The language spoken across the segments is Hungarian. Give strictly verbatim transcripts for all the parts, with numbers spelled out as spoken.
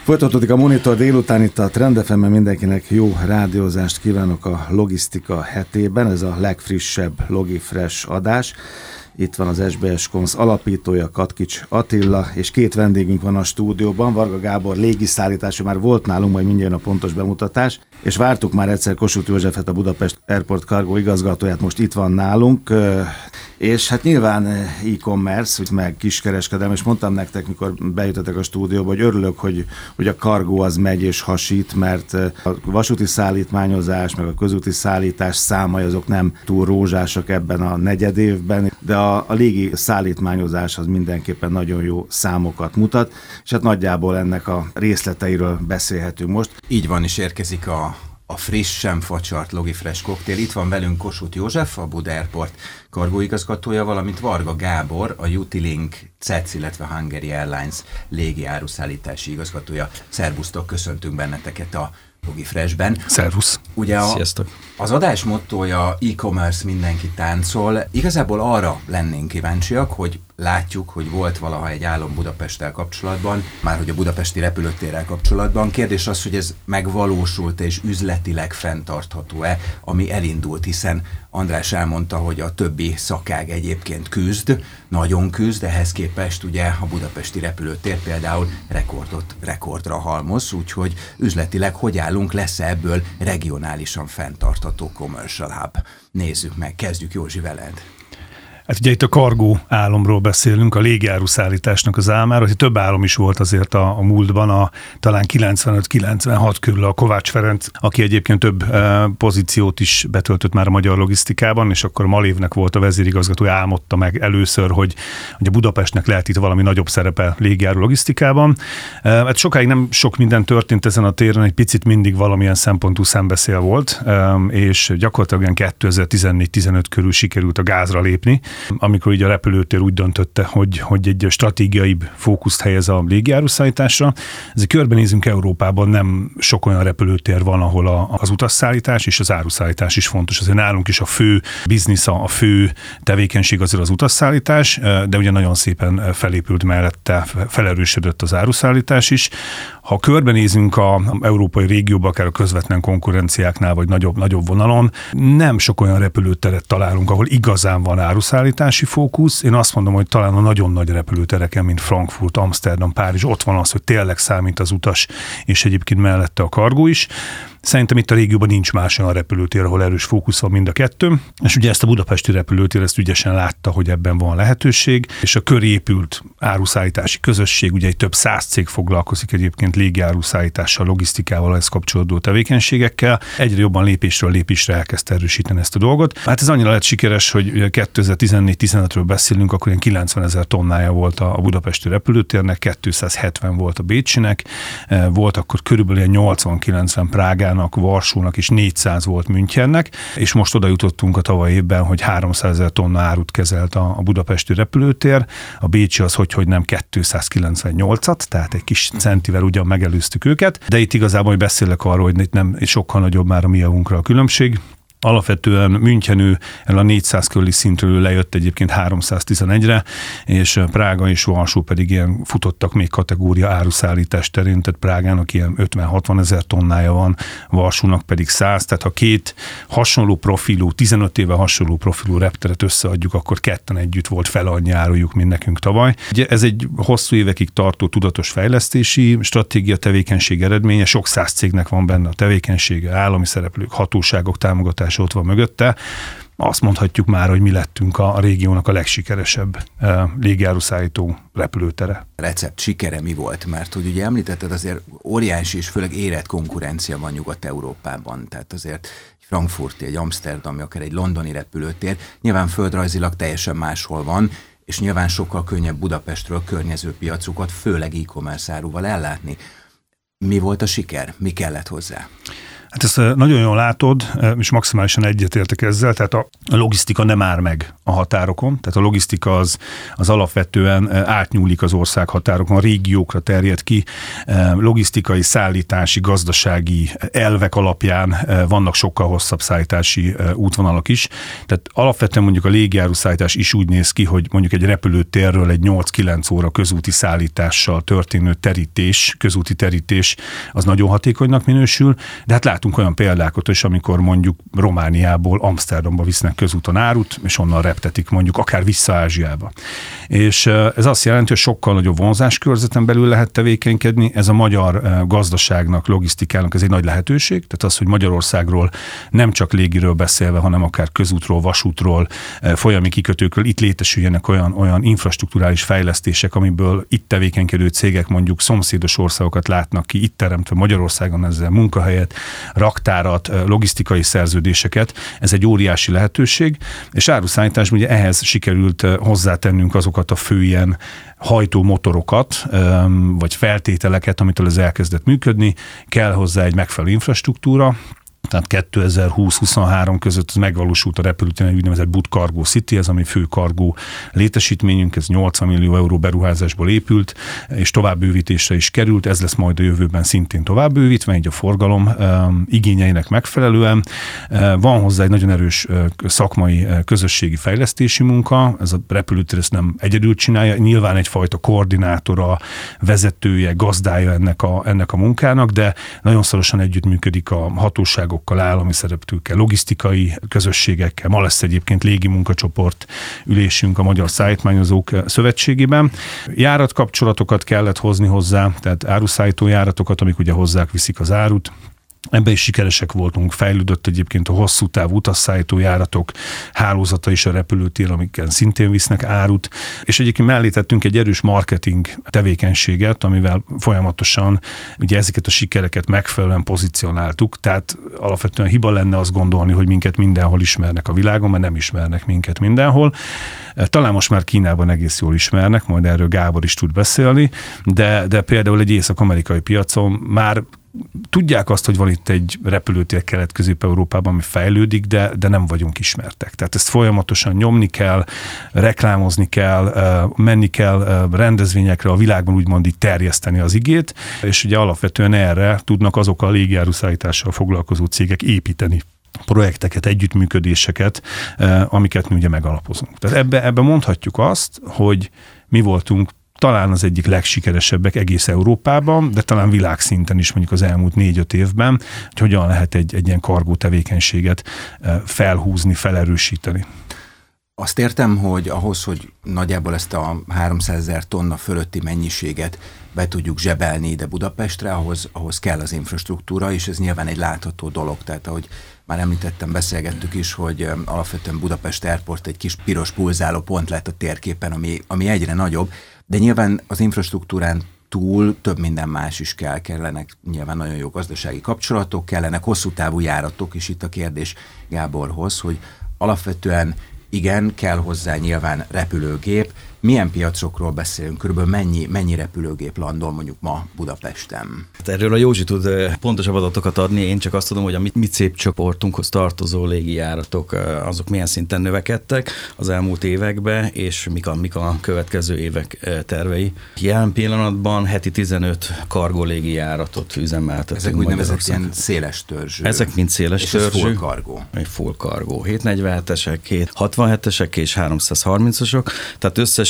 Folytatódik a Monitor délután, itt a Trend ef em-en mindenkinek jó rádiózást kívánok a logisztika hetében, ez a legfrissebb Logifresh adás. Itt van az es bé es Konz alapítója, Katkics Attila, és két vendégünk van a stúdióban, Varga Gábor légiszállítású, már volt nálunk, majd mindjárt a pontos bemutatás, és vártuk már egyszer Kossuth Józsefet, a Budapest Airport Cargo igazgatóját, most itt van nálunk, és hát nyilván e-commerce, meg kiskereskedelem, és mondtam nektek, mikor bejutottatok a stúdióba, hogy örülök, hogy, hogy a cargo az megy és hasít, mert a vasúti szállítmányozás, meg a közúti szállítás számai azok nem túl rózsásak ebben a negyed évben, de a, a légi szállítmányozás az mindenképpen nagyon jó számokat mutat, és hát nagyjából ennek a részleteiről beszélhetünk most. Így van, is érkezik a a frissen facsart Logifresh koktél. Itt van velünk Kossuth József, a Buda Airport Cargo igazgatója, valamint Varga Gábor, a Utilink cé e cé, illetve Hungary Airlines légi áruszállítási igazgatója. Szervusztok, köszöntünk benneteket a Logifreshben. Szervusz. Ugye a, Sziasztok. Az adás mottója e-commerce, mindenki táncol. Igazából arra lennénk kíváncsiak, hogy látjuk, hogy volt valaha egy álom Budapesttel kapcsolatban, már hogy a budapesti repülőtérrel kapcsolatban. Kérdés az, hogy ez megvalósult és üzletileg fenntartható-e, ami elindult, hiszen András elmondta, hogy a többi szakág egyébként küzd, nagyon küzd, ehhez képest ugye a budapesti repülőtér például rekordot, rekordra halmoz, úgyhogy üzletileg hogy állunk, lesz ebből regionálisan fenntartható commercial hub. Nézzük meg, kezdjük Józsi veled. Hát ugye itt a cargo álomról beszélünk, a légiáruszállításnak az álmára, hogy több álom is volt azért a, a múltban, a, talán kilencvenöt kilencvenhat körül a Kovács Ferenc, aki egyébként több e, pozíciót is betöltött már a magyar logisztikában, és akkor Malévnek volt a vezérigazgatója, álmodta meg először, hogy, hogy a Budapestnek lehet itt valami nagyobb szerepe légiáru logisztikában. E, hát sokáig nem sok minden történt ezen a téren, egy picit mindig valamilyen szempontú szembeszél volt, e, és gyakorlatilag kétezer-tizennégy tizenöt körül sikerült a gázra lépni, amikor így a repülőtér úgy döntötte, hogy, hogy egy stratégiai fókuszt helyez a légiáruszállításra. Ezért körbenézünk Európában, nem sok olyan repülőtér van, ahol a, az utasszállítás és az áruszállítás is fontos. Azért nálunk is a fő biznisz, a fő tevékenység azért az utasszállítás, de ugye nagyon szépen felépült mellette, felerősödött az áruszállítás is. Ha körbenézünk az európai régióba, akár a közvetlen konkurenciáknál, vagy nagyobb, nagyobb vonalon, nem sok olyan repülőteret találunk, ahol igazán van áruszállítási fókusz. Én azt mondom, hogy talán a nagyon nagy repülőtereken, mint Frankfurt, Amsterdam, Párizs, ott van az, hogy tényleg számít az utas, és egyébként mellette a cargo is. Szerintem itt a régióban nincs más olyan repülőtér, ahol erős fókusz van mind a kettő, és ugye ezt a budapesti repülőtér ezt ügyesen látta, hogy ebben van lehetőség, és a köré épült áruszállítási közösség, ugye egy több száz cég foglalkozik egyébként légiáruszállítással, logisztikával, ehhez kapcsolódó tevékenységekkel, egyre jobban lépésről lépésre elkezdte erősíteni ezt a dolgot. Hát ez annyira lett sikeres, hogy kétezer-tizennégy tizenötről beszélünk, akkor ilyen kilencvenezer tonnája volt a budapesti repülőtérnek, kétszázhetven volt a bécsinek, volt akkor körülbelül nyolcvan-kilencven Prágán, Varsónak és négyszáz volt Münchennek, és most oda jutottunk a tavaly évben, hogy háromszázezer tonna árut kezelt a, a budapesti repülőtér, a bécsi az hogy, hogy nem kétszázkilencvennyolcat, tehát egy kis centivel ugyan megelőztük őket, de itt igazából beszélek arról, hogy itt nem sokkal nagyobb már a mi javunkra a különbség. Alapvetően München el a négyszáz körüli szintről lejött egyébként háromszáztizenegyre, és Prága és Varsó pedig ilyen futottak még kategória áruszállítás terén, tehát Prágának ilyen ötven-hatvan ezer tonnája van, Varsónak pedig száz, tehát ha két hasonló profilú, tizenöt éve hasonló profilú repteret összeadjuk, akkor ketten együtt volt fele annyi árujuk, mint nekünk tavaly. Ugye ez egy hosszú évekig tartó tudatos fejlesztési stratégia tevékenység eredménye, sok száz cégnek van benne a tevékenysége, állami szereplők, hatóságok támogatása ott van mögötte. Azt mondhatjuk már, hogy mi lettünk a, a régiónak a legsikeresebb e, légiáruszállító repülőtere. A recept sikere mi volt? Mert hogy ugye említetted, azért óriási és főleg érett konkurencia van Nyugat-Európában, tehát azért egy frankfurti, egy amszterdami, akár egy londoni repülőtér, nyilván földrajzilag teljesen máshol van, és nyilván sokkal könnyebb Budapestről környező piacokat, főleg e-commerce áruval ellátni. Mi volt a siker? Mi kellett hozzá? Hát ezt nagyon jól látod, és maximálisan egyetértek ezzel, tehát a logisztika nem áll meg a határokon, tehát a logisztika az, az alapvetően átnyúlik az ország határokon, a régiókra terjed ki, logisztikai, szállítási, gazdasági elvek alapján vannak sokkal hosszabb szállítási útvonalak is, tehát alapvetően mondjuk a légijáruszállítás is úgy néz ki, hogy mondjuk egy repülőtérről egy nyolc-kilenc óra közúti szállítással történő terítés, közúti terítés az nagyon hatékonynak minősül, de hát látunk olyan példákat is, amikor mondjuk Romániából Amsterdamba visznek közúton árut, és onnan reptetik mondjuk akár vissza Ázsiába. És ez azt jelenti, hogy sokkal nagyobb vonzáskörzetben belül lehet tevékenykedni, ez a magyar gazdaságnak, logisztikának ez egy nagy lehetőség, tehát az, hogy Magyarországról nem csak légiről beszélve, hanem akár közútról, vasútról, folyami kikötőkről itt létesüljenek olyan, olyan infrastrukturális fejlesztések, amiből itt tevékenykedő cégek mondjuk szomszédos országokat látnak ki, itt teremtve Magyarországon ezzel munkahelyet, raktárat, logisztikai szerződéseket, ez egy óriási lehetőség, és áruszállításban ugye ehhez sikerült hozzátennünk azokat a fő ilyen hajtómotorokat, vagy feltételeket, amitől ez elkezdett működni, kell hozzá egy megfelelő infrastruktúra, tehát kétezer-húsz-huszonhárom között megvalósult a repülőtéren egy úgynevezett Bud Cargo City, ez a mi fő kargó létesítményünk, ez nyolcvan millió euró beruházásból épült, és továbbbővítésre is került, ez lesz majd a jövőben szintén továbbbővítve, így a forgalom um, igényeinek megfelelően. Uh, van hozzá egy nagyon erős uh, szakmai uh, közösségi fejlesztési munka, ez a repülőtér ezt nem egyedül csinálja, nyilván egyfajta koordinátora, vezetője, gazdája ennek a, ennek a munkának, de nagyon szorosan együttműködik a hatóság, állami szereplőkkel, logisztikai közösségekkel. Ma lesz egyébként légi munkacsoport ülésünk a Magyar Szállítmányozók Szövetségében. Járatkapcsolatokat kellett hozni hozzá, tehát áruszállító járatokat, amik ugye hozzák viszik az árut. Ebben is sikeresek voltunk, fejlődött egyébként a hosszú távú utasszállító járatok hálózata is a repülőtér, amikkel szintén visznek árut, és egyébként mellé tettünk egy erős marketing tevékenységet, amivel folyamatosan ugye ezeket a sikereket megfelelően pozícionáltuk, tehát alapvetően hiba lenne azt gondolni, hogy minket mindenhol ismernek a világon, mert nem ismernek minket mindenhol. Talán most már Kínában egész jól ismernek, majd erről Gábor is tud beszélni, de, de például egy észak-amerikai piacon már tudják azt, hogy van itt egy repülőtér Kelet-Közép-Európában, ami fejlődik, de, de nem vagyunk ismertek. Tehát ezt folyamatosan nyomni kell, reklámozni kell, menni kell rendezvényekre, a világban úgymond így terjeszteni az igét, és ugye alapvetően erre tudnak azok a légijáruszállítással foglalkozó cégek építeni projekteket, együttműködéseket, amiket mi ugye megalapozunk. Tehát ebbe, ebbe mondhatjuk azt, hogy mi voltunk talán az egyik legsikeresebbek egész Európában, de talán világszinten is mondjuk az elmúlt négy-öt évben, hogy hogyan lehet egy, egy ilyen kargó tevékenységet felhúzni, felerősíteni. Azt értem, hogy ahhoz, hogy nagyjából ezt a háromszázezer tonna fölötti mennyiséget be tudjuk zsebelni ide Budapestre, ahhoz, ahhoz kell az infrastruktúra, és ez nyilván egy látható dolog. Tehát ahogy már említettem, beszélgettük is, hogy alapvetően Budapest Airport egy kis piros pulzáló pont lett a térképen, ami, ami egyre nagyobb, de nyilván az infrastruktúrán túl több minden más is kell, kellenek nyilván nagyon jó gazdasági kapcsolatok, kellenek hosszú távú járatok, és itt a kérdés Gáborhoz, hogy alapvetően igen, kell hozzá nyilván repülőgép. Milyen piacokról beszélünk? Körülbelül mennyi, mennyi repülőgép landol mondjuk ma Budapesten? Erről a Józsi tud pontosabb adatokat adni, én csak azt tudom, hogy a mi, mi cég csoportunkhoz tartozó légijáratok, azok milyen szinten növekedtek az elmúlt években, és mik a, mik a következő évek tervei. Jelen pillanatban heti tizenöt kargó légijáratot üzemeltetünk. Ezek úgynevezett ilyen széles törzsű. Ezek mind széles és törzsű. És full kargó. Egy full kargó. hétszáznegyvenhetesek, hétszázhatvanhetesek és háromszázharmincasok. Tehát összesen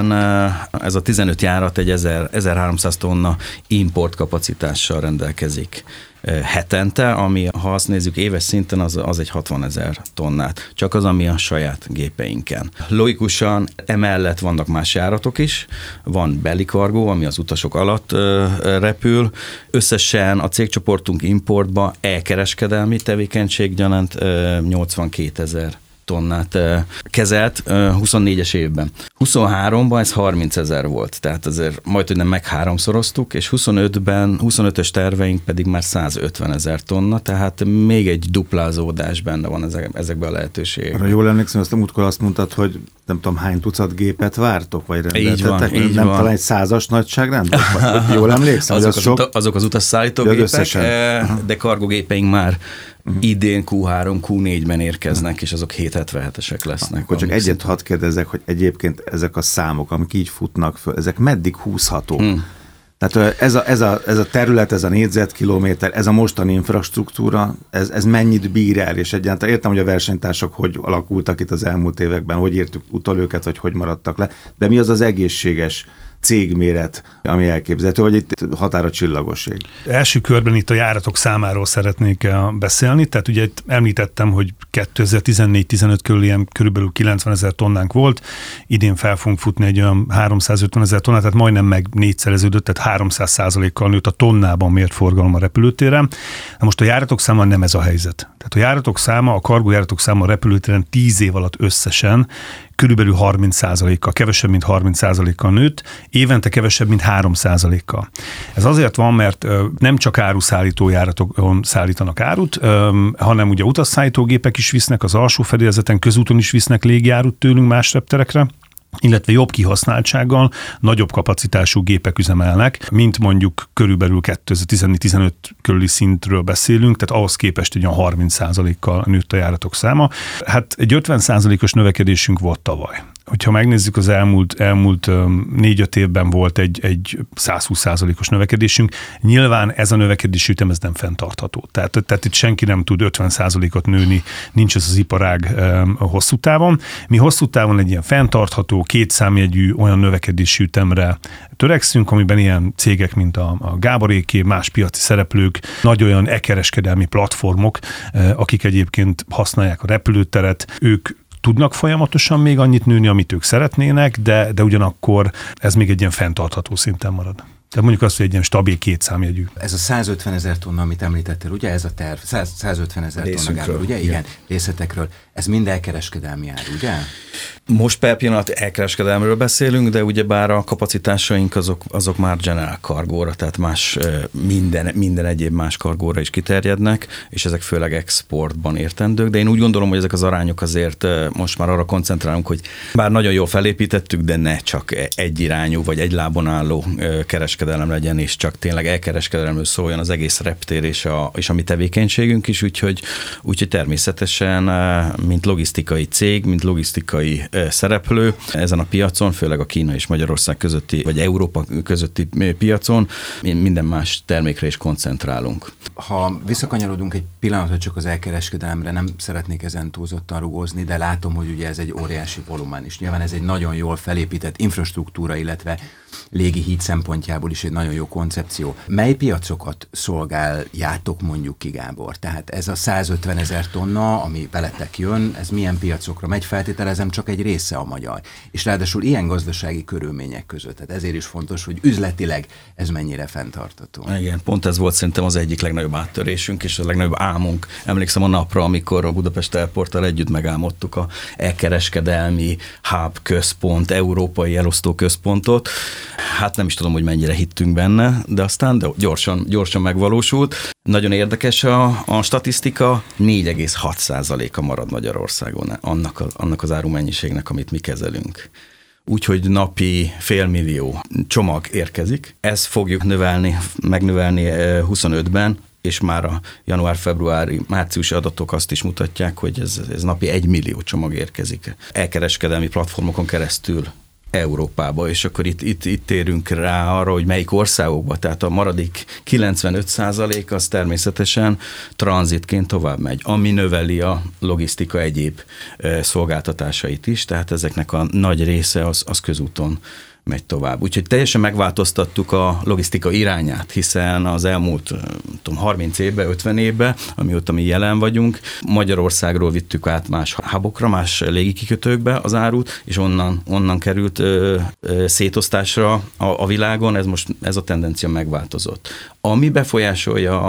ez a tizenöt járat egy ezerháromszáz tonna import kapacitással rendelkezik hetente, ami, ha azt nézzük éves szinten, az, az egy hatvanezer tonnát. Csak az, ami a saját gépeinken. Logikusan emellett vannak más járatok is. Van bellikargó, ami az utasok alatt ö, repül. Összesen a cégcsoportunk importba elkereskedelmi tevékenység gyanánt nyolcvankétezer tonnát kezelt huszonnégyes évben. huszonháromban ez harmincezer volt, tehát azért majd, hogy nem meg háromszoroztuk, és huszonötben, huszonötös terveink pedig már százötvenezer tonna, tehát még egy duplázódás benne van ezek, ezekben a lehetőségekben. Arra jól emlékszem, azt a múltkor azt mondtad, hogy nem tudom, hány tucat gépet vártok, vagy rendeltetek? Így van, így nem van. Talán egy százas nagyságrend? Jól emlékszem? Azok az, az, sok... uta, azok az utasszállító de gépek, összesen. de kargogépeink már uh-huh. idén kú három, kú négyben érkeznek, uh-huh. és azok hétszázhetvenhetesek lesznek. Akkor csak egyet hadd kérdezzek, hogy egyébként ezek a számok, amik így futnak föl, ezek meddig húzható? Hmm. Tehát ez a, ez, a, ez a terület, ez a négyzetkilométer, ez a mostani infrastruktúra, ez, ez mennyit bír el, és egyáltalán értem, hogy a versenytársak hogy alakultak itt az elmúlt években, hogy értük utol őket, vagy hogy maradtak le, de mi az az egészséges cégméret, ami elképzelhető, vagy itt határa csillagos ég? Első körben itt a járatok számáról szeretnék beszélni, tehát ugye itt említettem, hogy kétezer-tizennégy-tizenöt körül ilyen körülbelül kilencvenezer tonnánk volt, idén fel fogunk futni egy olyan háromszázötvenezer tonnát, tehát majdnem meg négyszereződött, tehát háromszáz százalékkal nőtt a tonnában mért forgalom a repülőtéren. Na most a járatok száma nem ez a helyzet. Tehát a járatok száma, a kargójáratok száma a repülőtéren tíz év alatt összesen körülbelül harminc százalékkal, kevesebb, mint harminc százalékkal nőtt, évente kevesebb, mint három százalékkal. Ez azért van, mert nem csak áruszállító járatokon szállítanak árut, hanem ugye utasszállítógépek is visznek az alsó fedélzeten, közúton is visznek légjárut tőlünk más repterekre, illetve jobb kihasználtsággal nagyobb kapacitású gépek üzemelnek, mint mondjuk körülbelül kétezer-tizennégy-tizenöt körüli szintről beszélünk, tehát ahhoz képest egy olyan harminc százalékkal nőtt a járatok száma. Hát egy ötven százalékos növekedésünk volt tavaly. Hogyha megnézzük, az elmúlt, elmúlt négy-öt évben volt egy, egy száz húsz százalékos növekedésünk. Nyilván ez a növekedési ütem, ez nem fenntartható. Tehát, tehát itt senki nem tud ötven százalékot nőni, nincs ez az iparág hosszú távon. Mi hosszú távon egy ilyen fenntartható, kétszámjegyű olyan növekedési ütemre törekszünk, amiben ilyen cégek, mint a, a Gáboréké, más piaci szereplők, nagy olyan e-kereskedelmi platformok, akik egyébként használják a repülőteret, ők tudnak folyamatosan még annyit nőni, amit ők szeretnének, de, de ugyanakkor ez még egy ilyen fenntartható szinten marad. Tehát mondjuk azt, hogy egy ilyen stabil kétszámjegyű. Ez a százötvenezer tonna, amit említettél, ugye ez a terv, százötvenezer tonna, Gábor, ugye? Igen, igen, részletekről. Ez mind elkereskedelmi ár, ugye? Most per pillanat elkereskedelmről beszélünk, de ugyebár a kapacitásaink azok, azok már general kargóra, tehát más minden, minden egyéb más kargóra is kiterjednek, és ezek főleg exportban értendők, de én úgy gondolom, hogy ezek az arányok azért most már arra koncentrálunk, hogy bár nagyon jól felépítettük, de ne csak egyirányú vagy egy lábon álló kereskedelem legyen, és csak tényleg elkereskedelemről szóljon az egész reptér és a, és a mi tevékenységünk is, úgyhogy, úgyhogy természetesen mint logisztikai cég, mint logisztikai szereplő ezen a piacon, főleg a Kína és Magyarország közötti, vagy Európa közötti piacon, minden más termékre is koncentrálunk. Ha visszakanyarodunk egy pillanatra csak az elkereskedelemre, nem szeretnék ezen túlzottan rugózni, de látom, hogy ugye ez egy óriási volumen is. Nyilván ez egy nagyon jól felépített infrastruktúra, illetve légi híd szempontjából is egy nagyon jó koncepció. Mely piacokat szolgáljátok mondjuk ki, Gábor? Tehát ez a százötvenezer tonna, ami veletek jön, ez milyen piacokra megy? Feltételezem, csak egy része a magyar. És ráadásul ilyen gazdasági körülmények között. Tehát ezért is fontos, hogy üzletileg ez mennyire fenntartható. Igen, pont ez volt szerintem az egyik legnagyobb áttörésünk, és a legnagyobb álmunk. Emlékszem a napra, amikor a Budapest Airporttal együtt megálmodtuk a elkereskedelmi hub központ, európai elosztó központot. Hát nem is tudom, hogy mennyire hittünk benne, de aztán de gyorsan, gyorsan megvalósult. Nagyon érdekes a, a statisztika, négy egész hat százaléka marad Magyarországon annak, a, annak az árumennyiségnek, amit mi kezelünk. Úgyhogy napi félmillió csomag érkezik. Ezt fogjuk növelni, megnövelni huszonötben, és már a január-februári, márciusi adatok azt is mutatják, hogy ez, ez napi egy millió csomag érkezik. Elkereskedelmi platformokon keresztül Európába, és akkor itt, itt, itt térünk rá arra, hogy melyik országokba, tehát a maradék kilencvenöt százalék az természetesen tranzitként tovább megy, ami növeli a logisztika egyéb szolgáltatásait is, tehát ezeknek a nagy része az, az közúton megy tovább. Úgyhogy teljesen megváltoztattuk a logisztika irányát, hiszen az elmúlt tudom, harminc évben, ötven évben, amióta mi jelen vagyunk, Magyarországról vittük át más hubokra, más légikikötőkbe az árut, és onnan, onnan került ö, ö, szétosztásra a, a világon, ez most ez a tendencia megváltozott. Ami befolyásolja a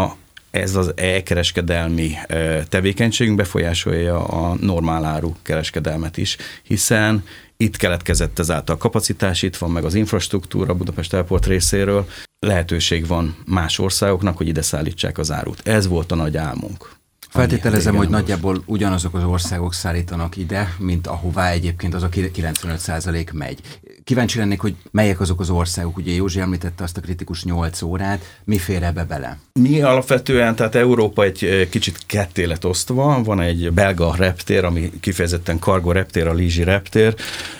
ez az e-kereskedelmi tevékenységünk befolyásolja a normál áru kereskedelmet is, hiszen itt keletkezett ezáltal a kapacitás, itt van meg az infrastruktúra Budapest Airport részéről, lehetőség van más országoknak, hogy ide szállítsák az árut. Ez volt a nagy álmunk. Feltételezem, hogy nagyjából ugyanazok az országok szállítanak ide, mint ahová egyébként az a kilencvenöt százalék megy. Kíváncsi lennék, hogy melyek azok az országok, ugye Józsi említette azt a kritikus nyolc órát, mi fér ebbe bele? Mi alapvetően, tehát Európa egy kicsit ketté lett osztva, van egy belga reptér, ami kifejezetten cargo reptér, a Liezsi reptér.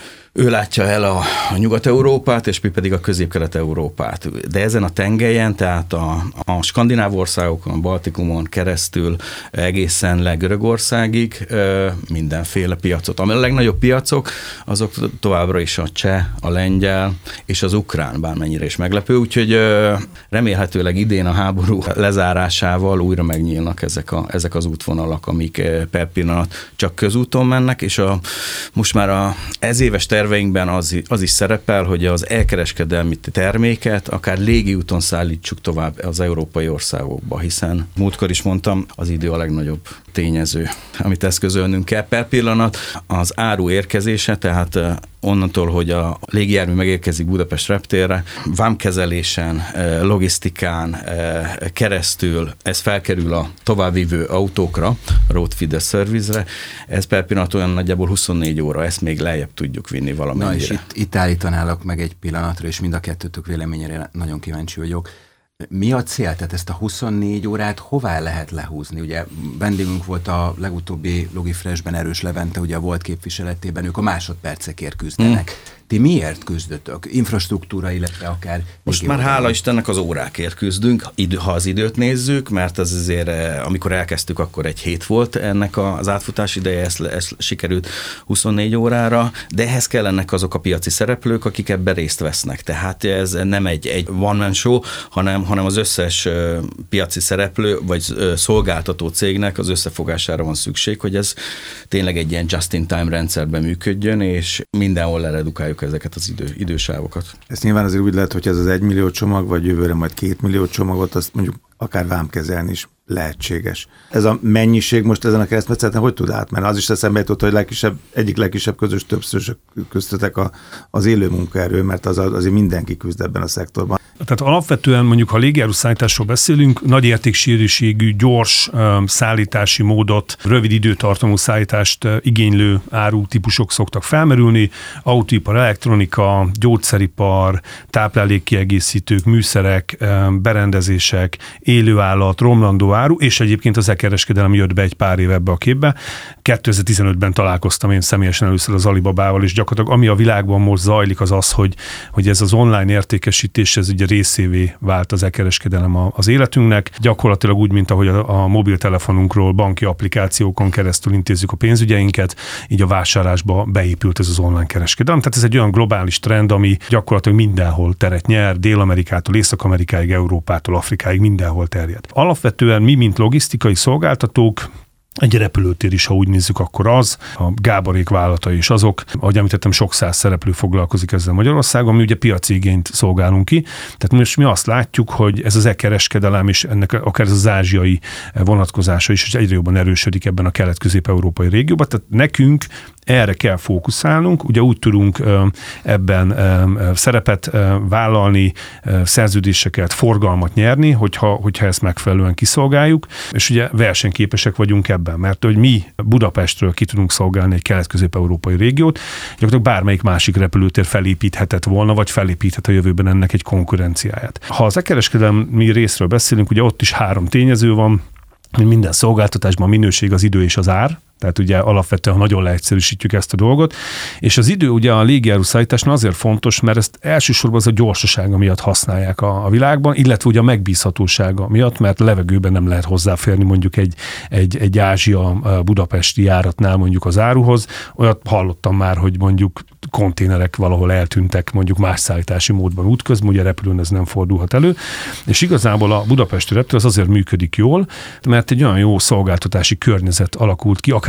Ő látja el a, a Nyugat-Európát, és mi pedig a Közép-Kelet-Európát. De ezen a tengelyen, tehát a, a skandináv országokon, a Baltikumon keresztül egészen le Görögországig mindenféle piacot. A legnagyobb piacok, azok továbbra is a cseh, a lengyel és az ukrán, bármennyire is meglepő. Úgyhogy remélhetőleg idén a háború lezárásával újra megnyílnak ezek, a, ezek az útvonalak, amik per pillanat csak közúton mennek, és a, most már a ezéves terveinkben az, az is szerepel, hogy az elkereskedelmi terméket akár légiúton szállítsuk tovább az európai országokba, hiszen múltkor is mondtam, az idő a legnagyobb tényező, amit eszközölnünk kell. Per pillanat az áru érkezése, tehát onnantól, hogy a légijármű megérkezik Budapest reptérre, vámkezelésen, logisztikán keresztül ez felkerül a továbbvívő autókra, Road Feeder Service-re, ez per pillanat olyan nagyjából huszonnégy óra, ezt még lejjebb tudjuk vinni valamennyire. Na és itt, itt állítanálak meg egy pillanatra, és mind a kettőtök véleményére nagyon kíváncsi vagyok. Mi a cél? Tehát ezt a huszonnégy órát hová lehet lehúzni? Ugye vendégünk volt a legutóbbi Logifreshben Erős Levente, ugye a volt képviseletében, ők a másodpercekért küzdenek. Hmm. Ti miért küzdötök? Infrastruktúra, illetve akár... Most már hála Istennek az órákért küzdünk, ha az időt nézzük, mert az azért, amikor elkezdtük, akkor egy hét volt ennek az átfutás ideje, ez, ez sikerült huszonnégy órára, de ehhez kellenek azok a piaci szereplők, akik ebben részt vesznek. Tehát ez nem egy, egy one-man show, hanem, hanem az összes piaci szereplő, vagy szolgáltató cégnek az összefogására van szükség, hogy ez tényleg egy ilyen just-in-time rendszerben működjön, és mindenhol leredukáljuk ezeket az idő, idősávokat. Ez nyilván azért úgy lehet, hogy ez az egymillió csomag, vagy jövőre majd két millió csomagot, azt mondjuk akár vámkezelni is lehetséges. Ez a mennyiség most ezen a keresztmetszeten hogy tud átmenni? Az is eszembe jutott, hogy legkisebb, egyik legkisebb közös többszörös köztetek a, az élő munkaerő, mert az, azért mindenki küzd ebben a szektorban. Tehát alapvetően mondjuk, ha légjárószállításról beszélünk, nagy értéksűrűségű, gyors um, szállítási módot, rövid időtartamú szállítást uh, igénylő árutípusok szoktak felmerülni, autóipar, elektronika, gyógyszeripar, táplálékkiegészítők, műszerek, um, berendezések, élőállat, romlandó áru, és egyébként az e-kereskedelem jött be egy pár év ebbe a képbe. kétezer-tizenötben találkoztam én személyesen először az Alibabával, és gyakorlatilag ami a világban most zajlik, az az, hogy, hogy ez az online értékesítés, ez ugye részévé vált az e-kereskedelem az életünknek. Gyakorlatilag úgy, mint ahogy a, a mobiltelefonunkról banki applikációkon keresztül intézzük a pénzügyeinket, így a vásárlásba beépült ez az online kereskedelem. Tehát ez egy olyan globális trend, ami gyakorlatilag mindenhol teret nyer, Dél-Amerikától, Észak-Amerikáig, Európától, Afrikáig, mindenhol terjed. Alapvetően mi, mint logisztikai szolgáltatók, egy repülőtér is, ha úgy nézzük, akkor az, a Gáborék vállalatai is azok, ahogy említettem, sok száz szereplő foglalkozik ezzel Magyarországon, mi ugye piaci igényt szolgálunk ki, tehát most mi azt látjuk, hogy ez az e-kereskedelem és ennek akár ez az ázsiai vonatkozása is egyre jobban erősödik ebben a kelet-közép-európai régióban, tehát nekünk erre kell fókuszálnunk, ugye úgy tudunk ebben szerepet vállalni, szerződéseket, forgalmat nyerni, hogyha, hogyha ezt megfelelően kiszolgáljuk, és ugye versenyképesek vagyunk ebben, mert hogy mi Budapestről ki tudunk szolgálni egy kelet-közép-európai régiót, gyakorlatilag bármelyik másik repülőtér felépíthetett volna, vagy felépíthet a jövőben ennek egy konkurenciáját. Ha az e-kereskedelmi részről beszélünk, ugye ott is három tényező van, minden szolgáltatásban a minőség, az idő és az ár. Tehát ugye alapvetően nagyon leegyszerűsítjük ezt a dolgot, és az idő ugye a légijárószállításnál azért fontos, mert ezt elsősorban az a gyorsasága miatt használják a, a világban, illetve ugye a megbízhatósága miatt, mert levegőben nem lehet hozzáférni mondjuk egy, egy, egy Ázsia budapesti járatnál mondjuk az áruhoz. Olyat hallottam már, hogy mondjuk konténerek valahol eltűntek mondjuk más szállítási módban útközben, ugye repülőn ez nem fordulhat elő, és igazából a budapesti repülő az azért működik jól, mert egy olyan jó szolgáltatási környezet alakult ki, akár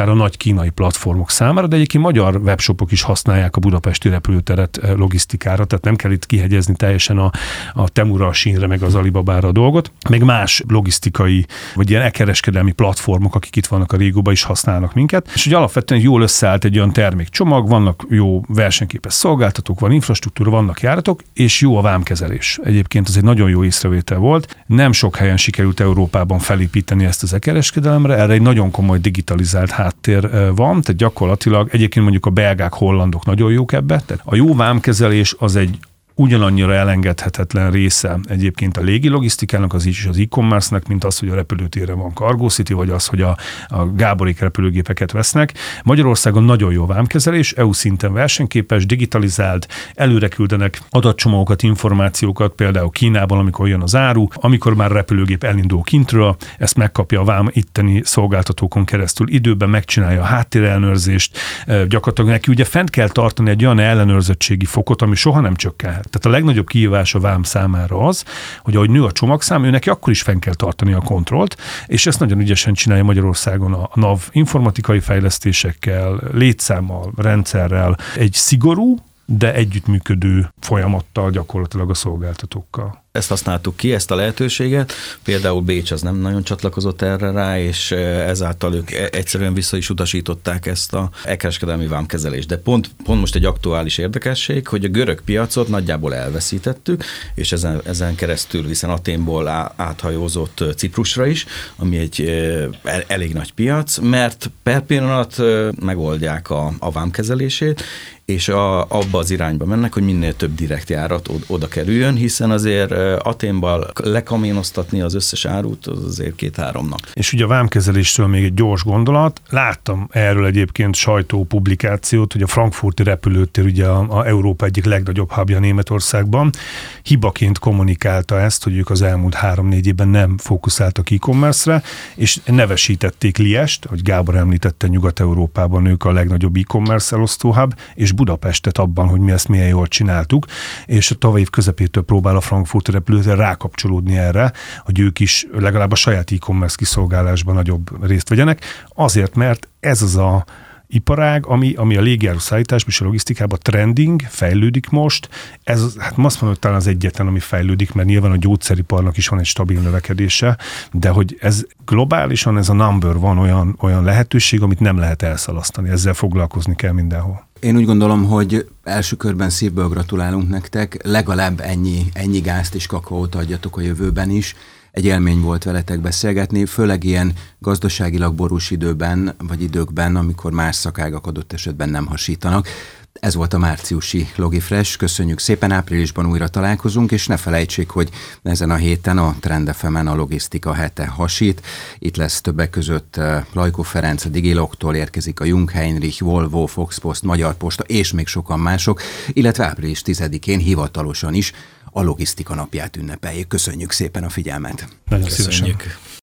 akár a nagy kínai platformok számára, de egyébként magyar webshopok is használják a budapesti repülőteret logisztikára, tehát nem kell itt kihegyezni teljesen a, a Temura, a Sínre, meg az Alibabára a dolgot, meg más logisztikai, vagy ilyen e-kereskedelmi platformok, akik itt vannak a régóban is használnak minket, és hogy alapvetően jól összeállt egy olyan termékcsomag, vannak jó versenyképes szolgáltatók, van infrastruktúra, vannak járatok, és jó a vámkezelés. Egyébként ez egy nagyon jó észrevétel volt. Nem sok helyen sikerült Európában felépíteni ezt az e-kereskedelemre, erre egy nagyon komoly digitalizált háttér van, tehát gyakorlatilag egyébként mondjuk a belgák, hollandok nagyon jók ebbe. Tehát a jó vámkezelés az egy ugyanannyira elengedhetetlen része egyébként a légi logisztikának, az is az e-commerce-nek, mint az, hogy a repülőtéren van Cargo City, vagy az, hogy a, a Gáborék repülőgépeket vesznek. Magyarországon nagyon jó vámkezelés, é u szinten versenyképes, digitalizált, előre küldenek adatcsomagokat, információkat, például Kínában, amikor jön az áru, amikor már a repülőgép elindul kintről, ezt megkapja a vám itteni szolgáltatókon keresztül időben, megcsinálja a háttérellenőrzést, gyakorlatilag neki ugye fent kell tartani egy olyan ellenőrzöttségi fokot, ami soha nem csökkenhet. Tehát a legnagyobb kihívás a vám számára az, hogy ahogy nő a csomagszám, ő neki akkor is fenn kell tartani a kontrollt, és ezt nagyon ügyesen csinálja Magyarországon a NAV informatikai fejlesztésekkel, létszámmal, rendszerrel, egy szigorú, de együttműködő folyamattal gyakorlatilag a szolgáltatókkal. Ezt használtuk ki, ezt a lehetőséget. Például Bécs az nem nagyon csatlakozott erre rá, és ezáltal ők egyszerűen vissza is utasították ezt a e-kereskedelmi vámkezelést. De pont, pont most egy aktuális érdekesség, hogy a görög piacot nagyjából elveszítettük, és ezen, ezen keresztül hiszen Athénból áthajózott Ciprusra is, ami egy elég nagy piac, mert per pillanat megoldják a, a vámkezelését, és a, abba az irányba mennek, hogy minél több direkt járat oda kerüljön, hiszen azért Athénban lekamionoztatni az összes árut, az azért két-három nap. És ugye a vámkezelésről még egy gyors gondolat. Láttam erről egyébként sajtópublikációt, hogy a frankfurti repülőtér ugye a, a Európa egyik legnagyobb hubja Németországban hibaként kommunikálta ezt, hogy ők az elmúlt három-négy évben nem fókuszáltak e-commerce-re, és nevesítették Liest, hogy Gábor említette, Nyugat-Európában ők a legnagyobb e-commerce elosztó hub, és Budapestet abban, hogy mi ezt milyen jól csináltuk, és a tavaly év közepétől próbál a frankfurti repülőtér rákapcsolódni erre, hogy ők is legalább a saját e-commerce kiszolgálásban nagyobb részt vegyenek, azért, mert ez az a iparág, ami, ami a légiáruszállításban és a logisztikában trending, fejlődik most. Ez, hát azt mondom, hogy talán az egyetlen, ami fejlődik, mert nyilván a gyógyszeriparnak is van egy stabil növekedése, de hogy ez globálisan, ez a number van olyan, olyan lehetőség, amit nem lehet elszalasztani. Ezzel foglalkozni kell mindenhol. Én úgy gondolom, hogy első körben szívből gratulálunk nektek, legalább ennyi, ennyi gázt és kakaót adjatok a jövőben is. Egy élmény volt veletek beszélgetni, főleg ilyen gazdaságilag borús időben, vagy időkben, amikor más szakágak adott esetben nem hasítanak. Ez volt a márciusi Logifresh, köszönjük szépen, áprilisban újra találkozunk, és ne felejtsék, hogy ezen a héten a Trend ef emen a logisztika hete hasít. Itt lesz többek között Lajkó Ferenc, a Digilogtól érkezik a Jung Heinrich, Volvo, Foxpost, Magyar Posta és még sokan mások, illetve április tizedikén hivatalosan is a logisztika napját ünnepeljük. Köszönjük szépen a figyelmet! Nagyon szívesen.